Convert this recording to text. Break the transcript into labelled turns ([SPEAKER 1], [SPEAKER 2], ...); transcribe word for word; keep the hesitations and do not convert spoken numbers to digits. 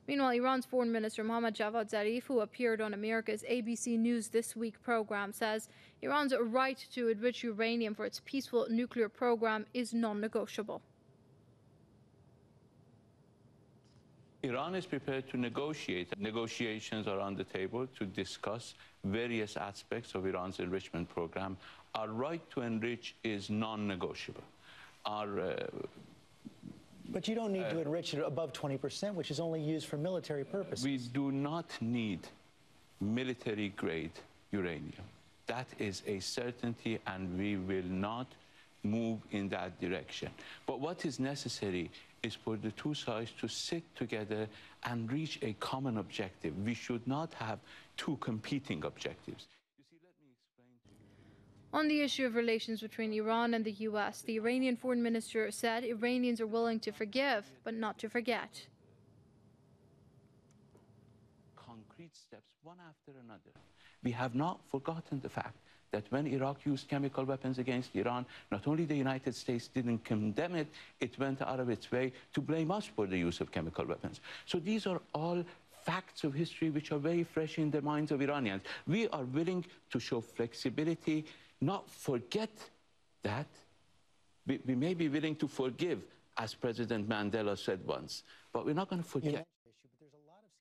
[SPEAKER 1] Meanwhile, Iran's Foreign Minister Mohammad Javad Zarif, who appeared on America's A B C News This Week program, says Iran's right to enrich uranium for its peaceful nuclear program is non-negotiable.
[SPEAKER 2] Iran is prepared to negotiate. Negotiations are on the table to discuss various aspects of Iran's enrichment program. Our right to enrich is non-negotiable. Our uh,
[SPEAKER 3] But you don't need
[SPEAKER 2] uh,
[SPEAKER 3] to enrich it above twenty percent, which is only used for military purposes.
[SPEAKER 2] We do not need military-grade uranium. That is a certainty, and we will not move in that direction. But what is necessary is for the two sides to sit together and reach a common objective. We should not have two competing objectives. You see, let me explain.
[SPEAKER 1] On the issue of relations between Iran and the U S, the Iranian foreign minister said Iranians are willing to forgive, but not to forget.
[SPEAKER 2] Concrete steps, one after another. We have not forgotten the fact that when Iraq used chemical weapons against Iran, not only the United States didn't condemn it, it went out of its way to blame us for the use of chemical weapons. So these are all facts of history which are very fresh in the minds of Iranians. We are willing to show flexibility, not forget that. We, we may be willing to forgive, as President Mandela said once, but we're not going to forget.